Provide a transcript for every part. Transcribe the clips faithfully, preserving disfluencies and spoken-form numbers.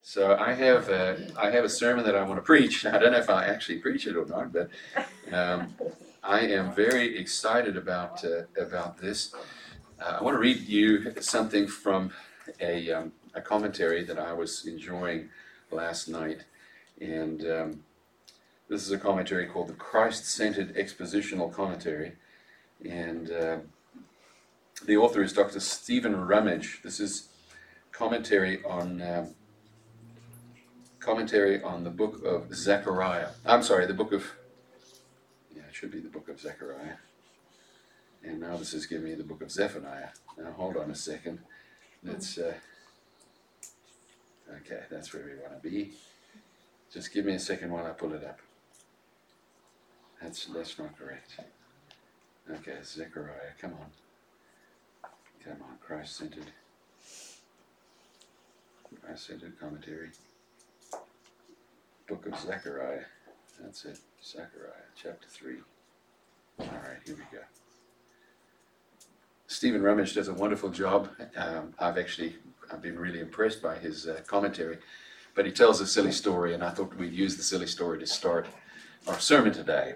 So I have a, I have a sermon that I want to preach. I don't know if I actually preach it or not, but um, I am very excited about uh, about this. Uh, I want to read you something from a um, a commentary that I was enjoying last night, and um, this is a commentary called the Christ-Centered Expositional Commentary, and uh, the author is Doctor Stephen Rummage. This is commentary on. Uh, commentary on the book of Zechariah. I'm sorry, the book of, yeah, it should be the book of Zechariah. And now this is giving me the book of Zephaniah. Now hold on a second. Let's, uh, okay, that's where we want to be. Just give me a second while I pull it up. That's, that's not correct. Okay, Zechariah, come on. Come on, Christ-centered. Christ-centered commentary. Book of Zechariah. That's it. Zechariah, chapter three. All right, here we go. Stephen Rummage does a wonderful job. Um, I've actually, I've been really impressed by his uh, commentary. But he tells a silly story, and I thought we'd use the silly story to start our sermon today.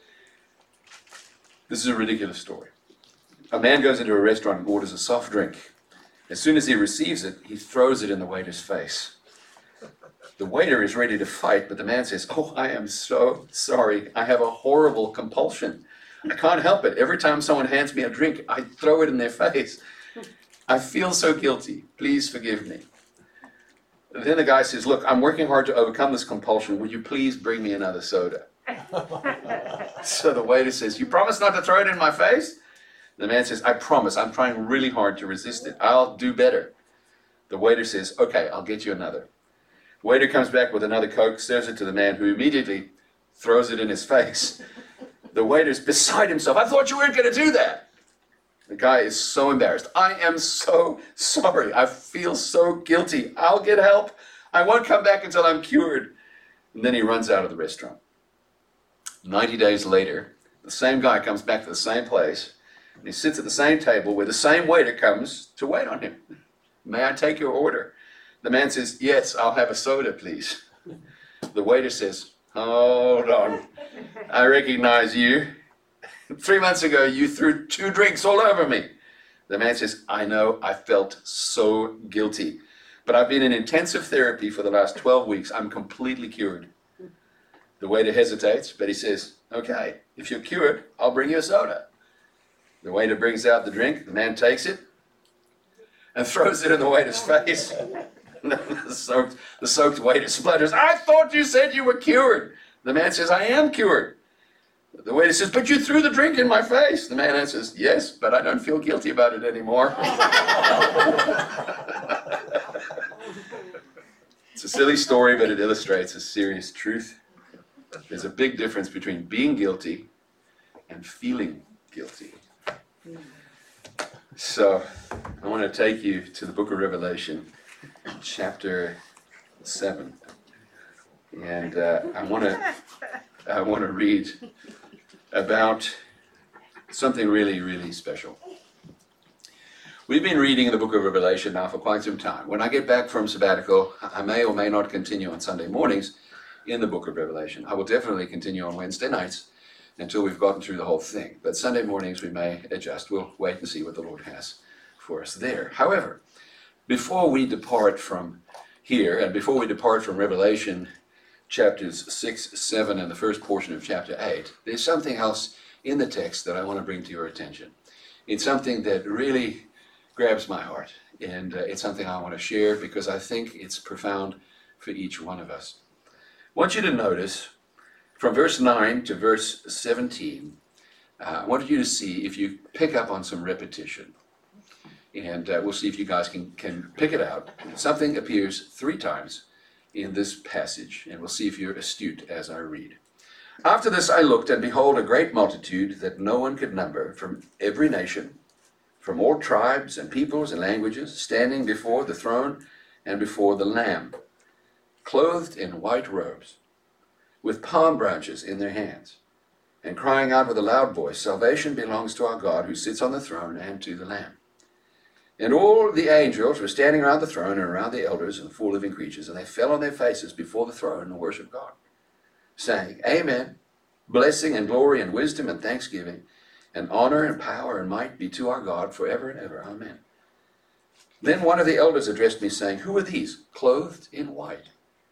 This is a ridiculous story. A man goes into a restaurant and orders a soft drink. As soon as he receives it, he throws it in the waiter's face. The waiter is ready to fight, but the man says, "Oh, I am so sorry. I have a horrible compulsion. I can't help it. Every time someone hands me a drink, I throw it in their face. I feel so guilty. Please forgive me." Then the guy says, "Look, I'm working hard to overcome this compulsion. Would you please bring me another soda?" So the waiter says, "You promise not to throw it in my face?" The man says, "I promise. I'm trying really hard to resist it. I'll do better." The waiter says, "Okay, I'll get you another." Waiter comes back with another Coke, serves it to the man, who immediately throws it in his face. The waiter's beside himself. "I thought you weren't going to do that." The guy is so embarrassed. "I am so sorry. I feel so guilty. I'll get help. I won't come back until I'm cured." And then he runs out of the restaurant. ninety days later, the same guy comes back to the same place, and he sits at the same table where the same waiter comes to wait on him. "May I take your order?" The man says, "Yes, I'll have a soda, please." The waiter says, "Hold on. I recognize you. Three months ago, you threw two drinks all over me." The man says, "I know, I felt so guilty. But I've been in intensive therapy for the last twelve weeks. I'm completely cured." The waiter hesitates, but he says, "Okay, if you're cured, I'll bring you a soda." The waiter brings out the drink. The man takes it and throws it in the waiter's face. The soaked, the soaked waiter splutters, "I thought you said you were cured." The man says, "I am cured." The waiter says, "But you threw the drink in my face." The man answers, "Yes, but I don't feel guilty about it anymore." It's a silly story, but it illustrates a serious truth. There's a big difference between being guilty and feeling guilty. So I want to take you to the book of Revelation, chapter seven, and uh, I want to I want to read about something really, really special. We've been reading the book of Revelation now for quite some time. When I get back from sabbatical, I may or may not continue on Sunday mornings in the book of Revelation. I will definitely continue on Wednesday nights until we've gotten through the whole thing. But Sunday mornings we may adjust. We'll wait and see what the Lord has for us there. However, before we depart from here, and before we depart from Revelation chapters six, seven, and the first portion of chapter eight, there's something else in the text that I want to bring to your attention. It's something that really grabs my heart, and uh, it's something I want to share because I think it's profound for each one of us. I want you to notice from verse nine to verse seventeen, uh, I want you to see if you pick up on some repetition. And uh, we'll see if you guys can, can pick it out. Something appears three times in this passage, and we'll see if you're astute as I read. "After this I looked, and behold, a great multitude that no one could number, from every nation, from all tribes and peoples and languages, standing before the throne and before the Lamb, clothed in white robes, with palm branches in their hands, and crying out with a loud voice, 'Salvation belongs to our God who sits on the throne and to the Lamb.' And all the angels were standing around the throne and around the elders and the four living creatures, and they fell on their faces before the throne and worshiped God, saying, Amen, blessing and glory and wisdom and thanksgiving, and honor and power and might be to our God forever and ever. Amen. Then one of the elders addressed me, saying, Who are these, clothed in white?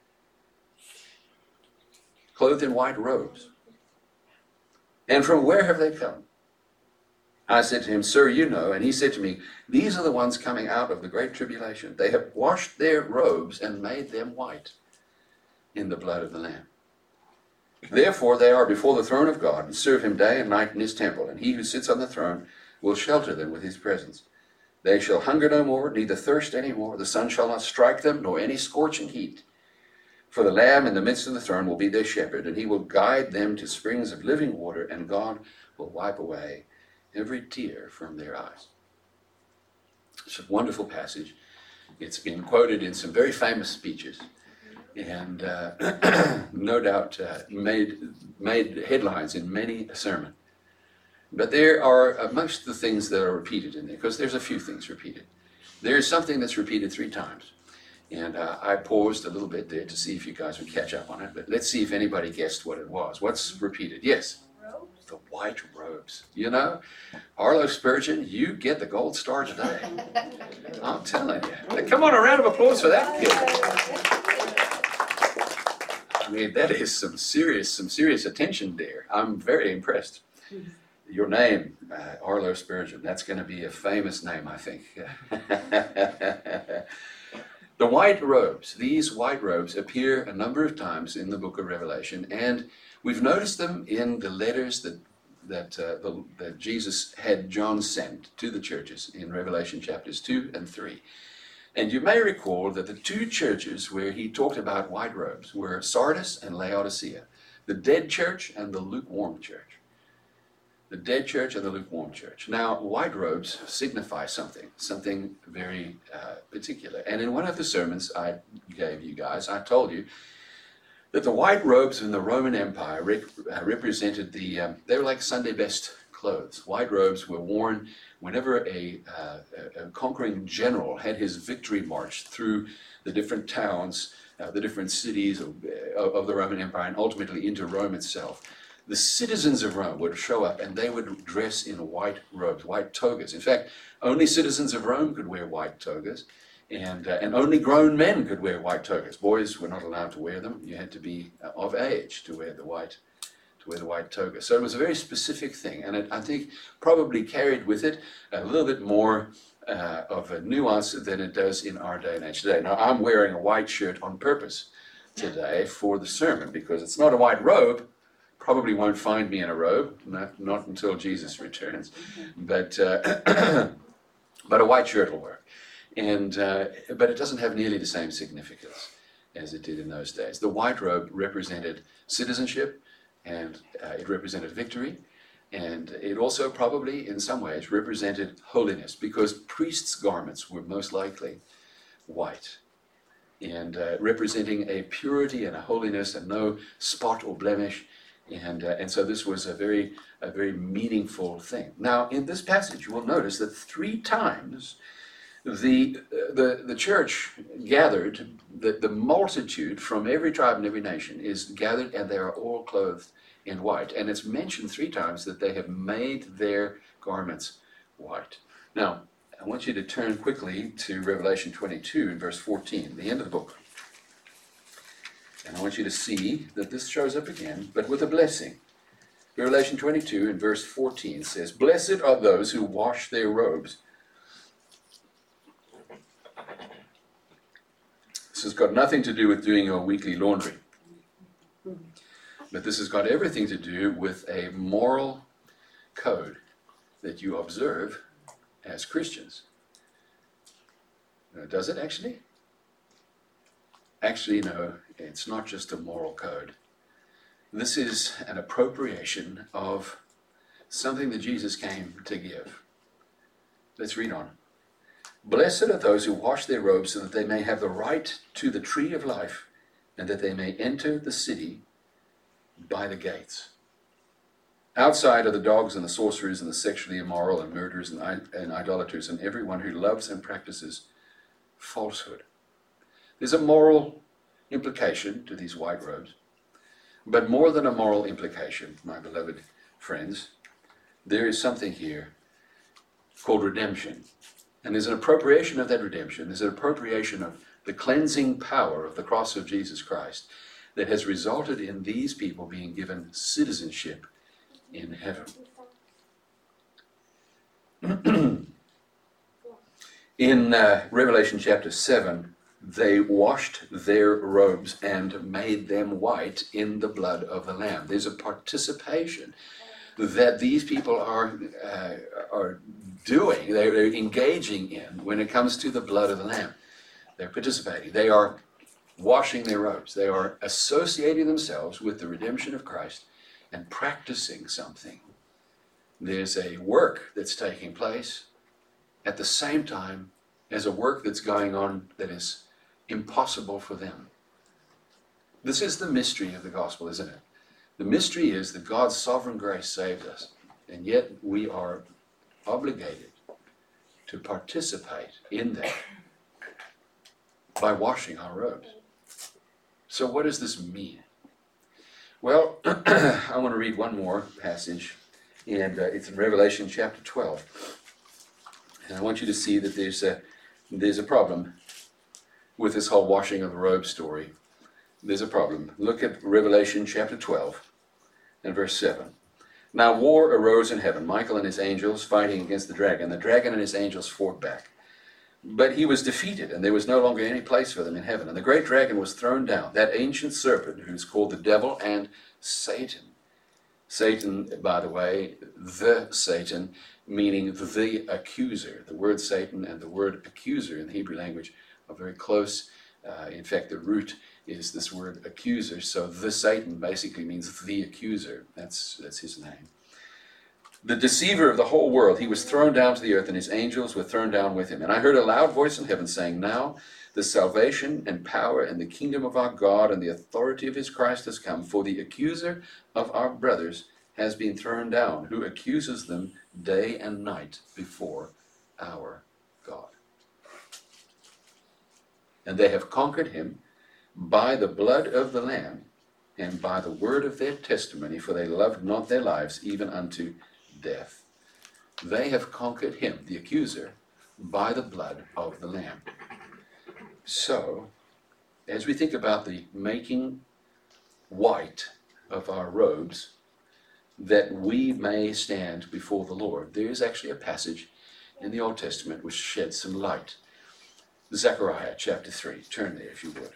Clothed in white robes. And from where have they come? I said to him, Sir, you know. And he said to me, These are the ones coming out of the great tribulation. They have washed their robes and made them white in the blood of the Lamb. Therefore they are before the throne of God and serve him day and night in his temple. And he who sits on the throne will shelter them with his presence. They shall hunger no more, neither thirst any more. The sun shall not strike them, nor any scorching heat. For the Lamb in the midst of the throne will be their shepherd, and he will guide them to springs of living water, and God will wipe away every tear from their eyes. It's a wonderful passage. It's been quoted in some very famous speeches, and uh, no doubt uh, made, made headlines in many a sermon. But there are uh, most of the things that are repeated in there, because there's a few things repeated. There is something that's repeated three times. And uh, I paused a little bit there to see if you guys would catch up on it. But let's see if anybody guessed what it was. What's repeated? Yes? Robes. The white robes. You know, Arlo Spurgeon, you get the gold star today. I'm telling you. Come on, a round of applause for that kid. I mean, that is some serious, some serious attention there. I'm very impressed. Your name, uh, Arlo Spurgeon, that's going to be a famous name, I think. The white robes, these white robes appear a number of times in the book of Revelation, and we've noticed them in the letters that that, uh, the, that Jesus had John sent to the churches in Revelation chapters two and three. And you may recall that the two churches where he talked about white robes were Sardis and Laodicea, the dead church and the lukewarm church. The dead church and the lukewarm church. Now, white robes signify something, something very uh, particular. And in one of the sermons I gave you guys, I told you that the white robes in the Roman Empire rep- uh, represented the, um, they were like Sunday best clothes. White robes were worn whenever a, uh, a conquering general had his victory march through the different towns, uh, the different cities of, of the Roman Empire, and ultimately into Rome itself. The citizens of Rome would show up and they would dress in white robes, white togas. In fact, only citizens of Rome could wear white togas, and, uh, and only grown men could wear white togas. Boys were not allowed to wear them. You had to be uh, of age to wear the white to wear the white toga. So it was a very specific thing, and it, I think, probably carried with it a little bit more uh, of a nuance than it does in our day and age today. Now, I'm wearing a white shirt on purpose today for the sermon because it's not a white robe. Probably won't find me in a robe, not, not until Jesus returns, but uh, but a white shirt will work. And uh, but it doesn't have nearly the same significance as it did in those days. The white robe represented citizenship, and uh, it represented victory, and it also probably, in some ways, represented holiness, because priests' garments were most likely white, and uh, representing a purity and a holiness and no spot or blemish. And, uh, and so this was a very, a very meaningful thing. Now, in this passage, you will notice that three times the, uh, the, the church gathered, the, the multitude from every tribe and every nation is gathered, and they are all clothed in white. And it's mentioned three times that they have made their garments white. Now, I want you to turn quickly to Revelation twenty-two, verse fourteen, the end of the book. And I want you to see that this shows up again, but with a blessing. Revelation twenty-two and verse fourteen says, Blessed are those who wash their robes. This has got nothing to do with doing your weekly laundry. But this has got everything to do with a moral code that you observe as Christians. Now, does it actually? Actually, no, it's not just a moral code. This is an appropriation of something that Jesus came to give. Let's read on. Blessed are those who wash their robes so that they may have the right to the tree of life, and that they may enter the city by the gates. Outside are the dogs and the sorcerers and the sexually immoral and murderers and, and idolaters and everyone who loves and practices falsehood. There's a moral implication to these white robes, but more than a moral implication, my beloved friends, there is something here called redemption. And there's an appropriation of that redemption. There's an appropriation of the cleansing power of the cross of Jesus Christ that has resulted in these people being given citizenship in heaven. In uh, Revelation chapter seven, they washed their robes and made them white in the blood of the Lamb. There's a participation that these people are uh, are doing, they're, they're engaging in when it comes to the blood of the Lamb. They're participating. They are washing their robes. They are associating themselves with the redemption of Christ and practicing something. There's a work that's taking place at the same time as a work that's going on that is impossible for them. This is the mystery of the gospel, isn't it? The mystery is that God's sovereign grace saved us, and yet we are obligated to participate in that by washing our robes. So what does this mean? Well, I want to read one more passage, and uh, it's in Revelation chapter twelve. And I want you to see that there's a, there's a problem with this whole washing of the robe story. There's a problem. Look at Revelation chapter twelve and verse seven. Now war arose in heaven, Michael and his angels fighting against the dragon. The dragon and his angels fought back. But he was defeated, and there was no longer any place for them in heaven. And the great dragon was thrown down, that ancient serpent who's called the devil and Satan. Satan, by the way, the Satan, meaning the accuser. The word Satan and the word accuser in the Hebrew language are very close. Uh, in fact, the root is this word accuser. So the Satan basically means the accuser. That's, that's his name. The deceiver of the whole world, he was thrown down to the earth, and his angels were thrown down with him. And I heard a loud voice in heaven saying, now the salvation and power and the kingdom of our God and the authority of his Christ has come, for the accuser of our brothers has been thrown down, who accuses them day and night before our God. And they have conquered him by the blood of the Lamb and by the word of their testimony, for they loved not their lives even unto death. They have conquered him, the accuser, by the blood of the Lamb. So, as we think about the making white of our robes, that we may stand before the Lord, there is actually a passage in the Old Testament which sheds some light. Zechariah chapter three. Turn there if you would.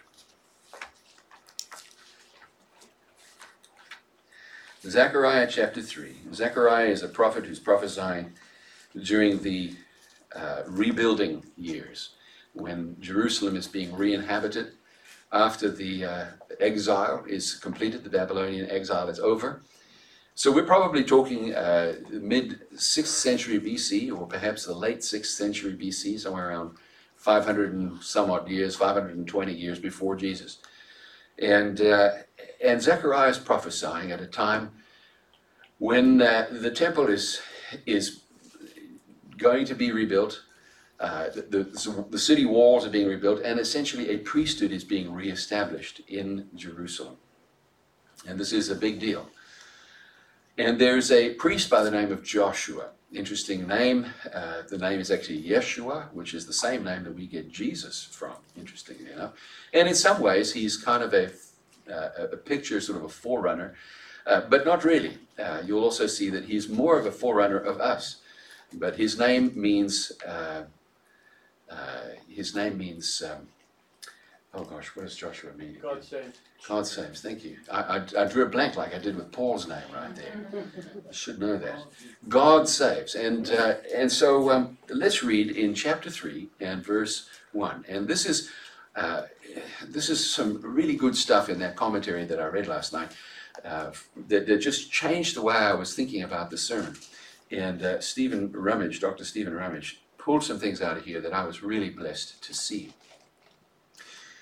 Zechariah chapter three. Zechariah is a prophet who's prophesying during the uh, rebuilding years, when Jerusalem is being re-inhabited after the uh, exile is completed, the Babylonian exile is over. So we're probably talking uh, mid-sixth century B C, or perhaps the late sixth century B C, somewhere around five hundred and some odd years, five hundred twenty years before Jesus. And uh, and Zechariah is prophesying at a time when uh, the temple is is going to be rebuilt, uh, the, the, the city walls are being rebuilt, and essentially a priesthood is being reestablished in Jerusalem. And this is a big deal. And there's a priest by the name of Joshua. Interesting name. Uh, the name is actually Yeshua, which is the same name that we get Jesus from, interestingly enough. And in some ways, he's kind of a, uh, a picture, sort of a forerunner, uh, but not really. Uh, you'll also see that he's more of a forerunner of us. But his name means, uh, uh, his name means, um, oh gosh, what does Joshua mean? God saves. God saves, thank you. I, I, I drew a blank like I did with Paul's name right there. I should know that. God saves. And uh, and so um, let's read in chapter three and verse one. And this is uh, this is some really good stuff in that commentary that I read last night uh, that, that just changed the way I was thinking about the sermon. And uh, Stephen Rummage, Doctor Stephen Rummage, pulled some things out of here that I was really blessed to see.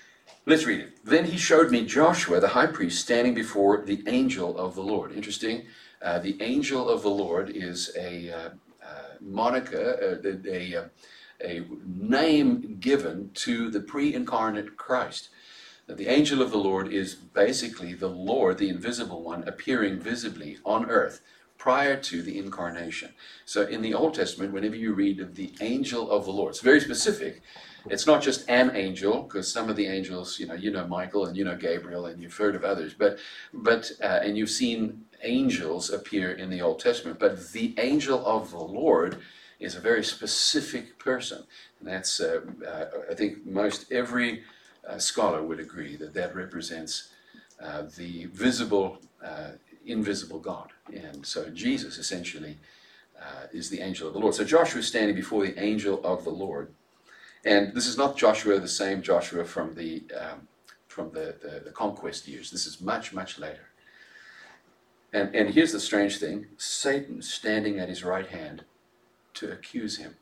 Let's read it. Then he showed me Joshua, the high priest, standing before the angel of the Lord. Interesting. Uh, the angel of the Lord is a uh, uh, moniker, uh, a, a, a name given to the pre-incarnate Christ. The angel of the Lord is basically the Lord, the invisible one, appearing visibly on earth prior to the incarnation. So in the Old Testament, whenever you read of the angel of the Lord, it's very specific. It's not just an angel, because some of the angels, you know, you know Michael and you know Gabriel and you've heard of others, but but uh, and you've seen angels appear in the Old Testament. But the angel of the Lord is a very specific person, and that's uh, uh, I think most every uh, scholar would agree that that represents uh, the visible, uh, invisible God, and so Jesus essentially uh, is the angel of the Lord. So Joshua is standing before the angel of the Lord. And this is not Joshua, the same Joshua from the um, from the, the, the conquest years. This is much, much later. And, and here's the strange thing. Satan standing at his right hand to accuse him.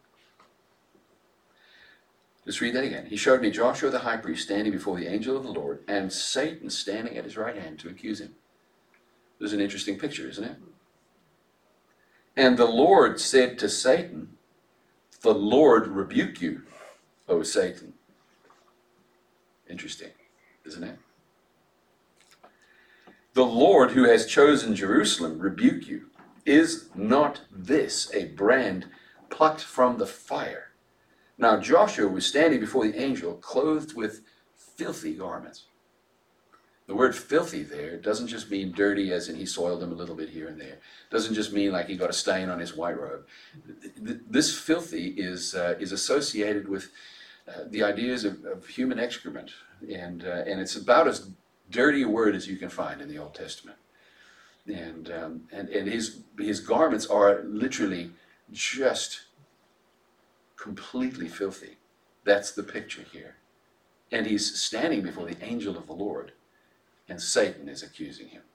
Let's read that again. He showed me Joshua the high priest standing before the angel of the Lord, and Satan standing at his right hand to accuse him. This is an interesting picture, isn't it? And the Lord said to Satan, "The Lord rebuke you, O Satan." Interesting, isn't it? "The Lord who has chosen Jerusalem rebuke you. Is not this a brand plucked from the fire?" Now Joshua was standing before the angel, clothed with filthy garments. The word filthy there doesn't just mean dirty as in he soiled them a little bit here and there. It doesn't just mean like he got a stain on his white robe. This filthy is uh, is associated with uh, the ideas of, of human excrement. And, uh, and it's about as dirty a word as you can find in the Old Testament. And, um, and, and his, his garments are literally just completely filthy. That's the picture here. And he's standing before the angel of the Lord, and Satan is accusing him.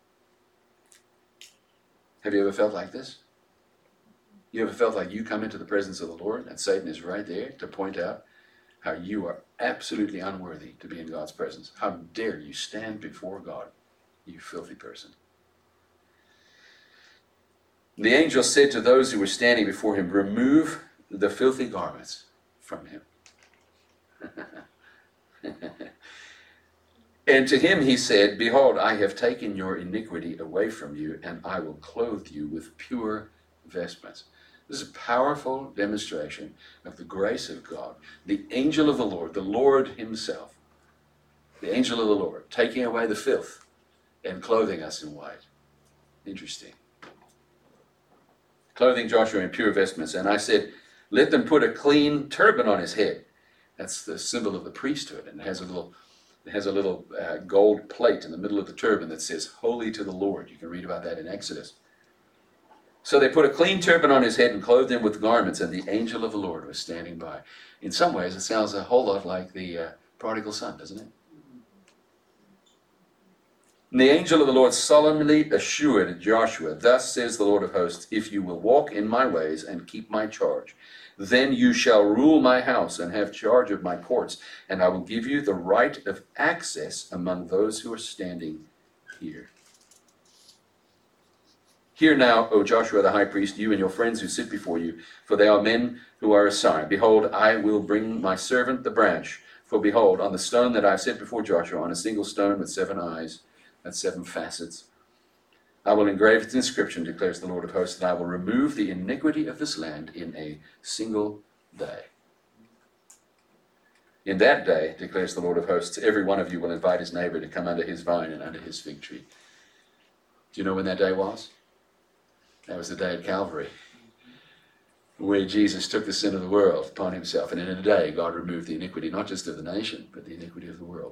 Have you ever felt like this? You ever felt like you come into the presence of the Lord and Satan is right there to point out how you are absolutely unworthy to be in God's presence? How dare you stand before God, you filthy person? The angel said to those who were standing before him, "Remove the filthy garments from him." And to him he said, "Behold, I have taken your iniquity away from you, and I will clothe you with pure vestments." This is a powerful demonstration of the grace of God. The angel of the Lord, the Lord himself, the angel of the Lord, taking away the filth and clothing us in white. Interesting. Clothing Joshua in pure vestments. And I said, "Let them put a clean turban on his head." That's the symbol of the priesthood, and it has a little It has a little uh, gold plate in the middle of the turban that says, "Holy to the Lord." You can read about that in Exodus. So they put a clean turban on his head and clothed him with garments, and the angel of the Lord was standing by. In some ways, it sounds a whole lot like the uh, prodigal son, doesn't it? And the angel of the Lord solemnly assured Joshua, "Thus says the Lord of hosts, if you will walk in my ways and keep my charge, then you shall rule my house and have charge of my courts, and I will give you the right of access among those who are standing here. Hear now, O Joshua the high priest, you and your friends who sit before you, for they are men who are a sign. Behold, I will bring my servant the branch. For behold, on the stone that I have set before Joshua, on a single stone with seven eyes, that's seven facets, I will engrave its inscription, declares the Lord of hosts, and I will remove the iniquity of this land in a single day. In that day, declares the Lord of hosts, every one of you will invite his neighbor to come under his vine and under his fig tree. Do you know when that day was? That was the day at Calvary, where Jesus took the sin of the world upon himself. And in a day, God removed the iniquity, not just of the nation, but the iniquity of the world.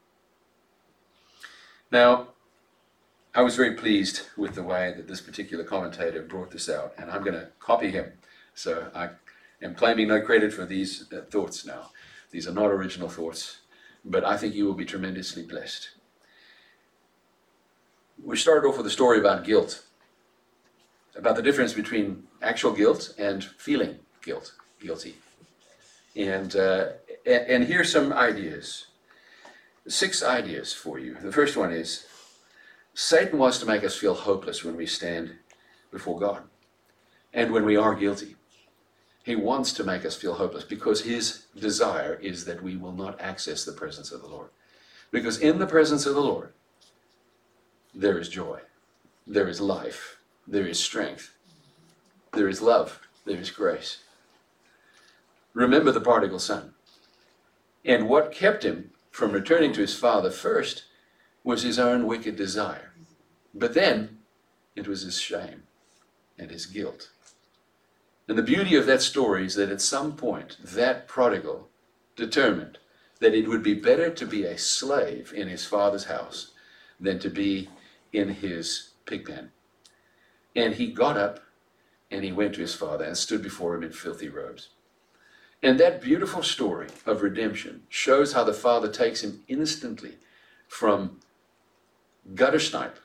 Now, I was very pleased with the way that this particular commentator brought this out, and I'm going to copy him. So I am claiming no credit for these uh, thoughts now. These are not original thoughts, but I think you will be tremendously blessed. We started off with a story about guilt, about the difference between actual guilt and feeling guilt, guilty. And, uh, and, and here's some ideas. Six ideas for you. The first one is, Satan wants to make us feel hopeless when we stand before God and when we are guilty. He wants to make us feel hopeless because his desire is that we will not access the presence of the Lord. Because in the presence of the Lord, there is joy, there is life, there is strength, there is love, there is grace. Remember the prodigal son. And what kept him from returning to his father first was his own wicked desire. But then it was his shame and his guilt. And the beauty of that story is that at some point, that prodigal determined that it would be better to be a slave in his father's house than to be in his pig pen. And he got up and he went to his father and stood before him in filthy robes. And that beautiful story of redemption shows how the father takes him instantly from gutter snipe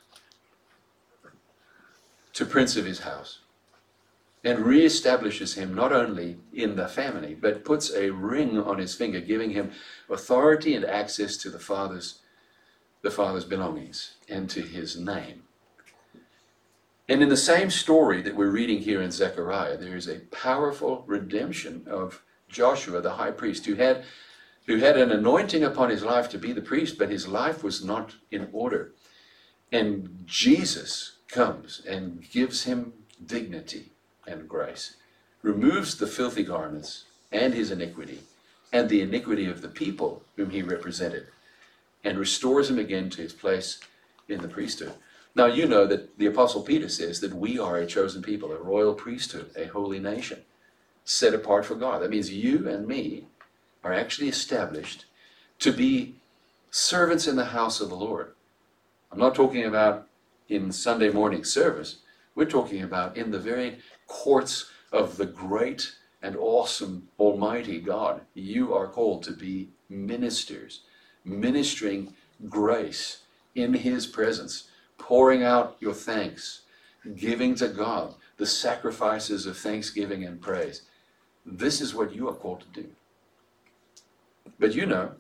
to prince of his house, and reestablishes him not only in the family, but puts a ring on his finger, giving him authority and access to the Father's, the Father's belongings and to his name. And in the same story that we're reading here in Zechariah, there is a powerful redemption of Joshua, the high priest, who had, who had an anointing upon his life to be the priest, but his life was not in order. And Jesus comes and gives him dignity and grace, removes the filthy garments and his iniquity and the iniquity of the people whom he represented, and restores him again to his place in the priesthood. Now you know that the Apostle Peter says that we are a chosen people, a royal priesthood, a holy nation, set apart for God. That means you and me are actually established to be servants in the house of the Lord. I'm not talking about in Sunday morning service. We're talking about in the very courts of the great and awesome Almighty God. You are called to be ministers, ministering grace in his presence, pouring out your thanks, giving to God the sacrifices of thanksgiving and praise. This is what you are called to do. But you know,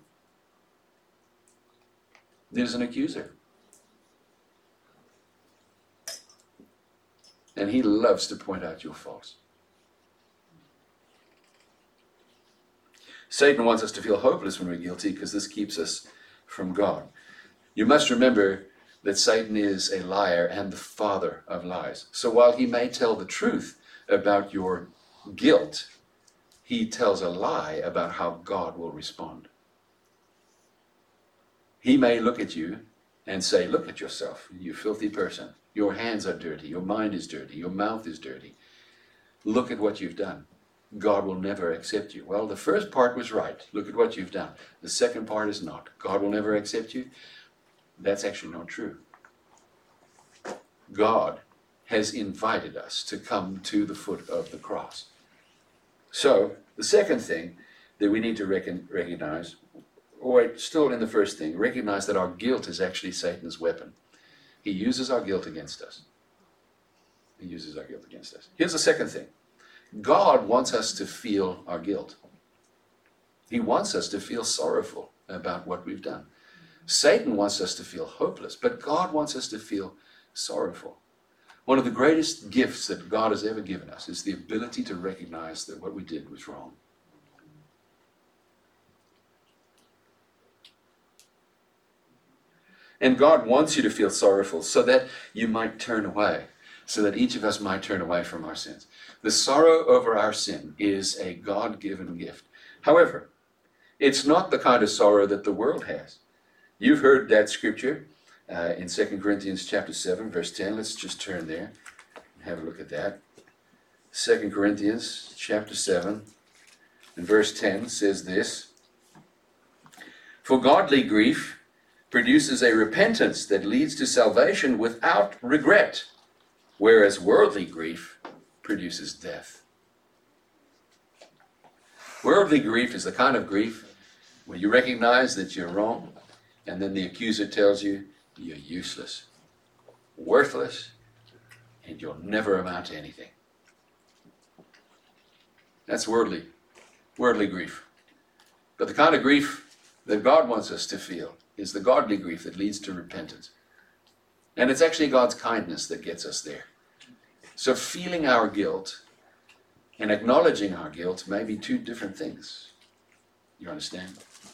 there's an accuser. And he loves to point out your faults. Satan wants us to feel hopeless when we're guilty because this keeps us from God. You must remember that Satan is a liar and the father of lies. So while he may tell the truth about your guilt, he tells a lie about how God will respond. He may look at you and say, look at yourself, you filthy person. Your hands are dirty, your mind is dirty, your mouth is dirty. Look at what you've done. God will never accept you. Well, the first part was right. Look at what you've done. The second part is not. God will never accept you. That's actually not true. God has invited us to come to the foot of the cross. So, the second thing that we need to reckon, recognize, or wait, still in the first thing, recognize that our guilt is actually Satan's weapon. He uses our guilt against us. He uses our guilt against us. Here's the second thing. God wants us to feel our guilt. He wants us to feel sorrowful about what we've done. Satan wants us to feel hopeless, but God wants us to feel sorrowful. One of the greatest gifts that God has ever given us is the ability to recognize that what we did was wrong. And God wants you to feel sorrowful so that you might turn away, so that each of us might turn away from our sins. The sorrow over our sin is a God-given gift. However, it's not the kind of sorrow that the world has. You've heard that scripture uh, in Second Corinthians chapter seven, verse ten. Let's just turn there and have a look at that. Second Corinthians chapter seven and verse ten says this: For godly grief produces a repentance that leads to salvation without regret, whereas worldly grief produces death. Worldly grief is the kind of grief where you recognize that you're wrong, and then the accuser tells you you're useless, worthless, and you'll never amount to anything. That's worldly, worldly grief. But the kind of grief that God wants us to feel is the godly grief that leads to repentance. And it's actually God's kindness that gets us there. So feeling our guilt and acknowledging our guilt may be two different things. You understand?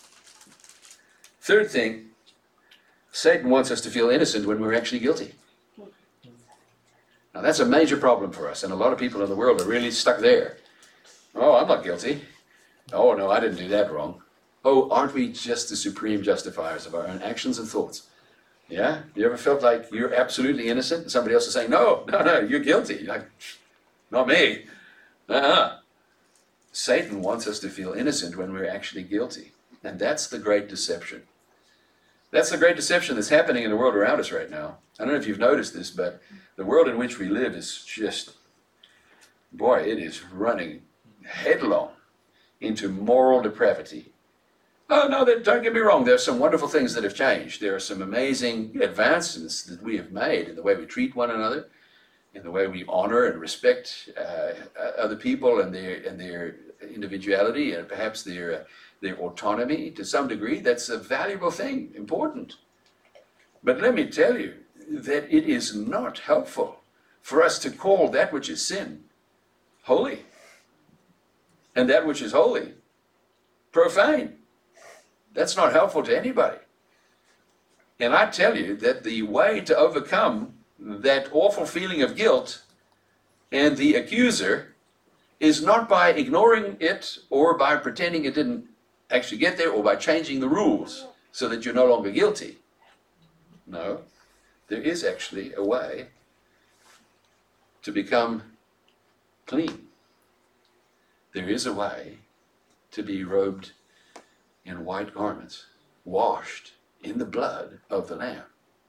Third thing, Satan wants us to feel innocent when we're actually guilty. Now that's a major problem for us, and a lot of people in the world are really stuck there. Oh, I'm not guilty. Oh, no, I didn't do that wrong. Oh, aren't we just the supreme justifiers of our own actions and thoughts? Yeah? You ever felt like you're absolutely innocent and somebody else is saying, no, no, no, you're guilty. You're like, not me. Uh-huh. Satan wants us to feel innocent when we're actually guilty. And that's the great deception. That's the great deception that's happening in the world around us right now. I don't know if you've noticed this, but the world in which we live is just, boy, it is running headlong into moral depravity. Oh, no, don't get me wrong. There are some wonderful things that have changed. There are some amazing advancements that we have made in the way we treat one another, in the way we honor and respect uh, other people and their and their individuality and perhaps their uh, their autonomy to some degree. That's a valuable thing, important. But let me tell you that it is not helpful for us to call that which is sin holy, and that which is holy profane. That's not helpful to anybody. And I tell you that the way to overcome that awful feeling of guilt and the accuser is not by ignoring it or by pretending it didn't actually get there or by changing the rules so that you're no longer guilty. No, there is actually a way to become clean. There is a way to be robed in white garments, washed in the blood of the Lamb.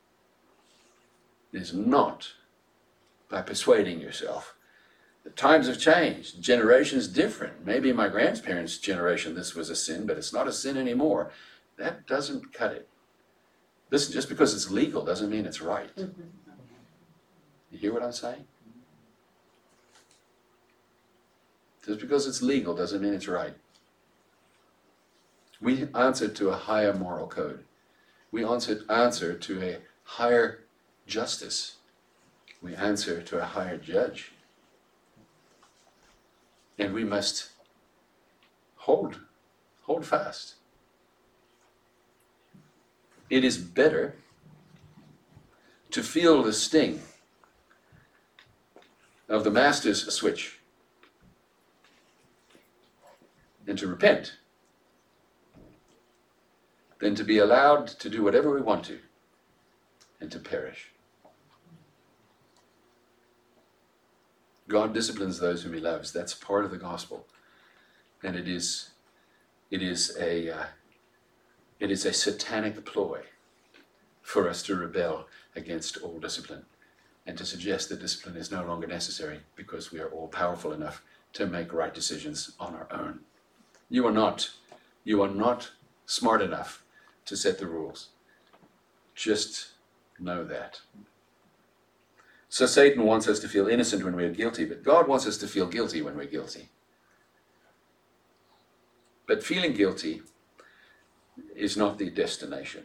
It is not by persuading yourself. The times have changed. Generations different. Maybe in my grandparents' generation this was a sin, but it's not a sin anymore. That doesn't cut it. Listen, just because it's legal doesn't mean it's right. Mm-hmm. You hear what I'm saying? Just because it's legal doesn't mean it's right. We answer to a higher moral code. We answer, answer to a higher justice. We answer to a higher judge. And we must hold, hold fast. It is better to feel the sting of the master's switch than to repent, than to be allowed to do whatever we want to and to perish. God disciplines those whom he loves. That's part of the gospel. And it is it is a uh, it is a satanic ploy for us to rebel against all discipline and to suggest that discipline is no longer necessary because we are all powerful enough to make right decisions on our own. You are not. You are not smart enough to set the rules. Just know that. So Satan wants us to feel innocent when we're guilty, but God wants us to feel guilty when we're guilty. But feeling guilty is not the destination.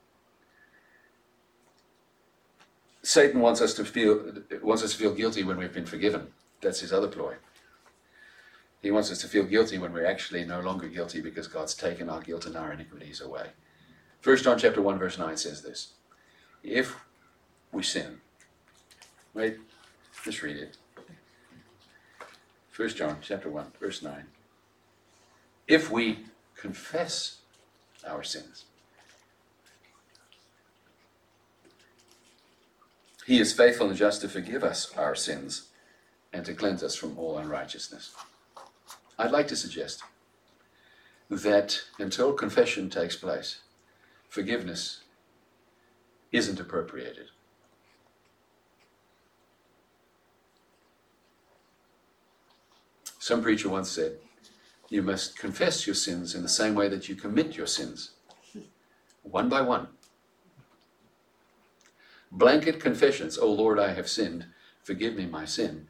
Satan wants us to feel wants us to feel guilty when we've been forgiven. That's his other ploy. He wants us to feel guilty when we're actually no longer guilty because God's taken our guilt and our iniquities away. First John chapter one verse nine says this. If we sin, wait, let's read it. First John chapter one verse nine. If we confess our sins, he is faithful and just to forgive us our sins and to cleanse us from all unrighteousness. I'd like to suggest that until confession takes place, forgiveness isn't appropriated. Some preacher once said, you must confess your sins in the same way that you commit your sins, one by one. Blanket confessions, "O Lord, I have sinned, forgive me my sin,"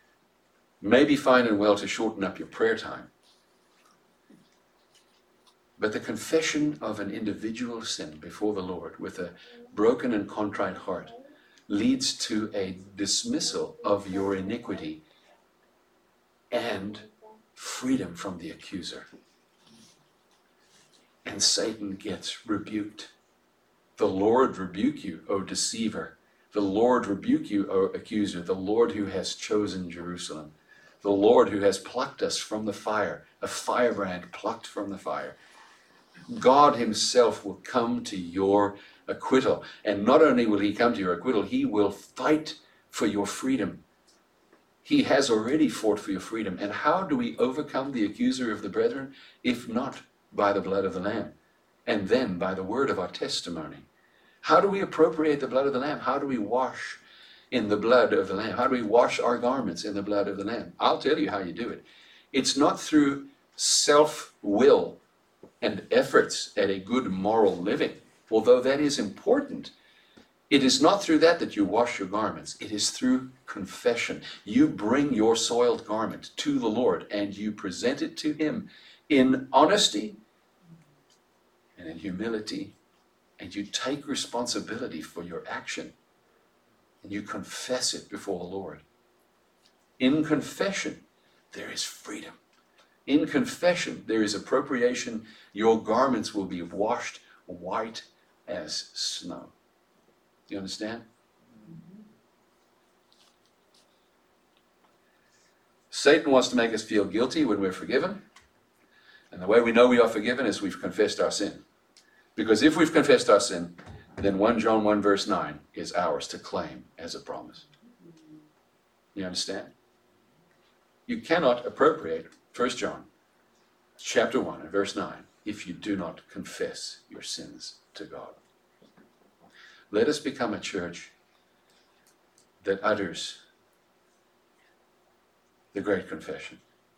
may be fine and well to shorten up your prayer time. But the confession of an individual sin before the Lord with a broken and contrite heart leads to a dismissal of your iniquity and freedom from the accuser. And Satan gets rebuked. The Lord rebuke you, O deceiver. The Lord rebuke you, O accuser. The Lord who has chosen Jerusalem. The Lord who has plucked us from the fire, a firebrand plucked from the fire. God himself will come to your acquittal. And not only will he come to your acquittal, he will fight for your freedom. He has already fought for your freedom. And how do we overcome the accuser of the brethren? If not by the blood of the Lamb, and then by the word of our testimony. How do we appropriate the blood of the Lamb? How do we wash in the blood of the Lamb? How do we wash our garments in the blood of the Lamb? I'll tell you how you do it. It's not through self-will and efforts at a good moral living, although that is important. It is not through that that you wash your garments. It is through confession. You bring your soiled garment to the Lord and you present it to him in honesty and in humility, and you take responsibility for your action and you confess it before the Lord. In confession, there is freedom. In confession, there is appropriation. Your garments will be washed white as snow. Do you understand? Satan wants to make us feel guilty when we're forgiven. And the way we know we are forgiven is we've confessed our sin. Because if we've confessed our sin, then First John one verse nine is ours to claim as a promise. You understand? You cannot appropriate First John chapter one and verse nine if you do not confess your sins to God. Let us become a church that utters the great confession.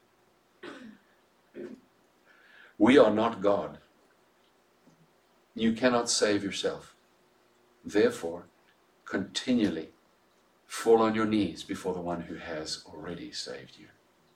We are not God. You cannot save yourself. Therefore, continually fall on your knees before the one who has already saved you.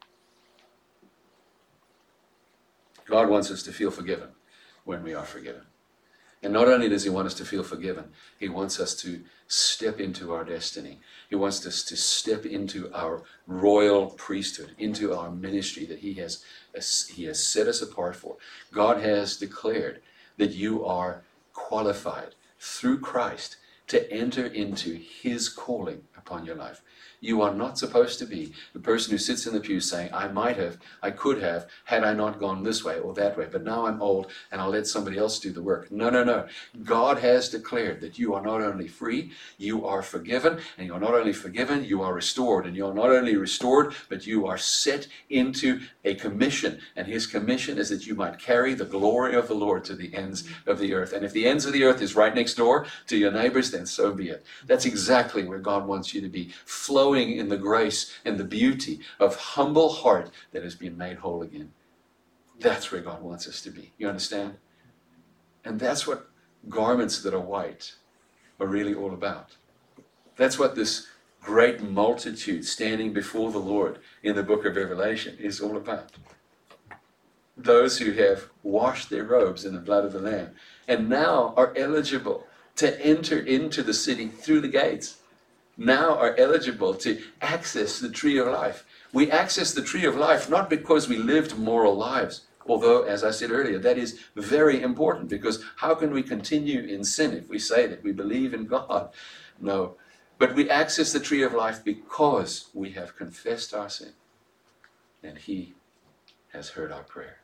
God wants us to feel forgiven when we are forgiven. And not only does he want us to feel forgiven, he wants us to step into our destiny. He wants us to step into our royal priesthood, into our ministry that he has, he has set us apart for. God has declared that you are qualified through Christ to enter into his calling upon your life. You are not supposed to be the person who sits in the pew saying, I might have, I could have, had I not gone this way or that way, but now I'm old and I'll let somebody else do the work. No, no, no. God has declared that you are not only free, you are forgiven, and you're not only forgiven, you are restored. And you're not only restored, but you are set into a commission. And his commission is that you might carry the glory of the Lord to the ends of the earth. And if the ends of the earth is right next door to your neighbors, then so be it. That's exactly where God wants you to be, flowing in the grace and the beauty of humble heart that has been made whole again. That's where God wants us to be. You understand? And that's what garments that are white are really all about. That's what this great multitude standing before the Lord in the book of Revelation is all about. Those who have washed their robes in the blood of the Lamb and now are eligible to enter into the city through the gates, now are eligible to access the tree of life. We access the tree of life not because we lived moral lives, although, as I said earlier, that is very important, because how can we continue in sin if we say that we believe in God? No. But we access the tree of life because we have confessed our sin, and he has heard our prayer.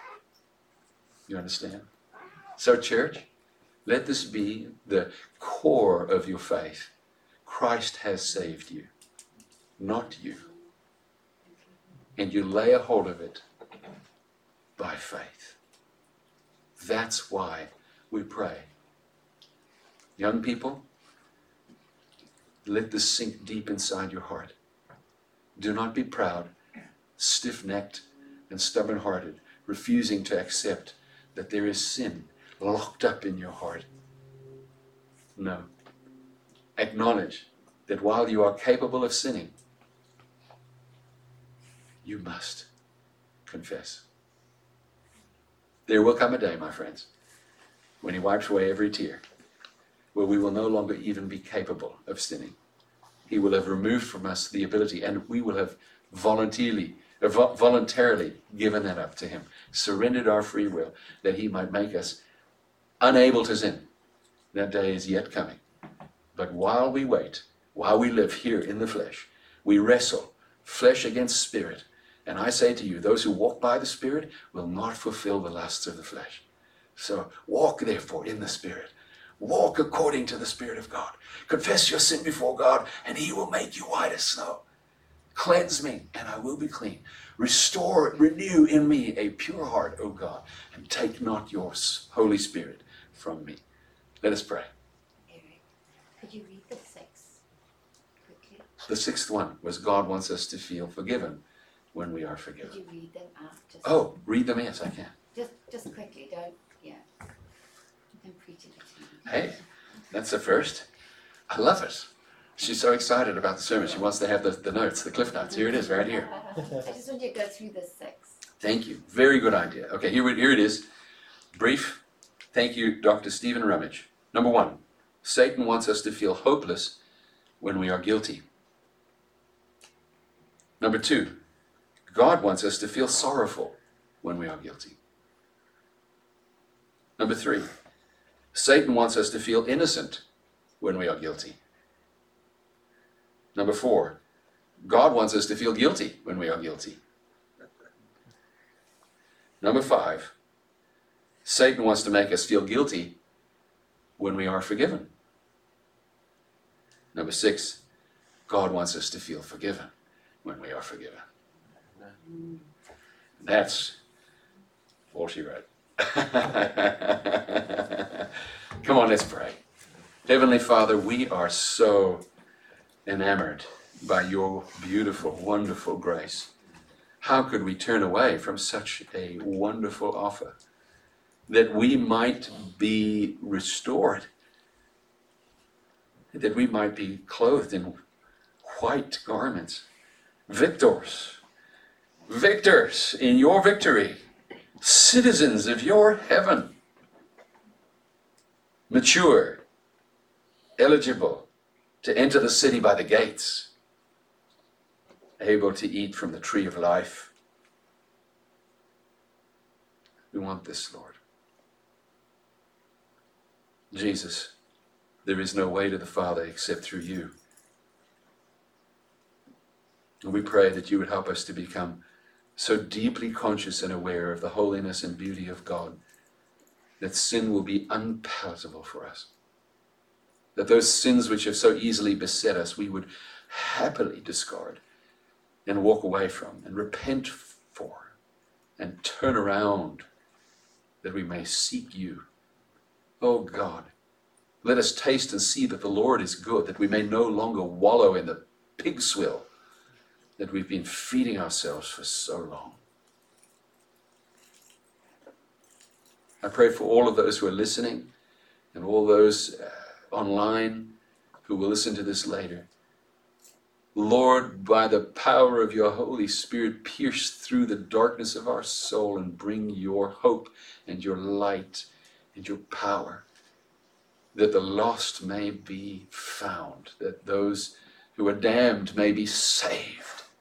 You understand? So, church, let this be the core of your faith. Christ has saved you, not you. And you lay a hold of it by faith. That's why we pray. Young people, let this sink deep inside your heart. Do not be proud, stiff-necked, and stubborn-hearted, refusing to accept that there is sin locked up in your heart. No. Acknowledge that while you are capable of sinning, you must confess. There will come a day, my friends, when he wipes away every tear, where we will no longer even be capable of sinning. He will have removed from us the ability, and we will have voluntarily, uh, vo- voluntarily given that up to him, surrendered our free will, that he might make us unable to sin. That day is yet coming. But while we wait, while we live here in the flesh, we wrestle flesh against spirit. And I say to you, those who walk by the Spirit will not fulfill the lusts of the flesh. So walk therefore in the Spirit. Walk according to the Spirit of God. Confess your sin before God, and he will make you white as snow. Cleanse me, and I will be clean. Restore, renew in me a pure heart, O God, and take not your Holy Spirit from me. Let us pray. Eric, could you read the sixth quickly? The sixth one was God wants us to feel forgiven when we are forgiven. Could you read them out? Just, Oh, read them, yes, I can. Just, just quickly, don't, yeah. Don't preach it to me. Hey, that's the first. I love it. She's so excited about the sermon. She wants to have the, the notes, the cliff notes. Here it is, right here. I just want you to go through the six. Thank you. Very good idea. Okay, here, here it is. Brief. Thank you, Doctor Stephen Rummage. Number one, Satan wants us to feel hopeless when we are guilty. Number two, God wants us to feel sorrowful when we are guilty. Number three, Satan wants us to feel innocent when we are guilty. Number four, God wants us to feel guilty when we are guilty. Number five, Satan wants to make us feel guilty when we are forgiven. Number six, God wants us to feel forgiven when we are forgiven. That's all she wrote. Come on, let's pray. Heavenly Father, we are so enamored by your beautiful, wonderful grace. How could we turn away from such a wonderful offer? That we might be restored, that we might be clothed in white garments, victors, victors in your victory, citizens of your heaven, mature, eligible to enter the city by the gates, able to eat from the tree of life. We want this, Lord. Jesus, there is no way to the Father except through you. And we pray that you would help us to become so deeply conscious and aware of the holiness and beauty of God that sin will be unpalatable for us. That those sins which have so easily beset us, we would happily discard and walk away from and repent for and turn around, that we may seek you. Oh God, let us taste and see that the Lord is good, that we may no longer wallow in the pig swill that we've been feeding ourselves for so long. I pray for all of those who are listening and all those uh, online who will listen to this later. Lord, by the power of your Holy Spirit, pierce through the darkness of our soul and bring your hope and your light and your power, that the lost may be found, that those who are damned may be saved.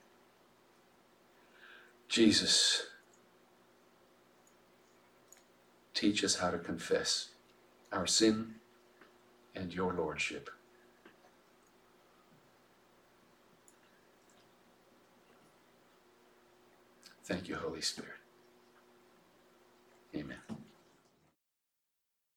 Jesus, teach us how to confess our sin and your lordship. Thank you, Holy Spirit. Amen.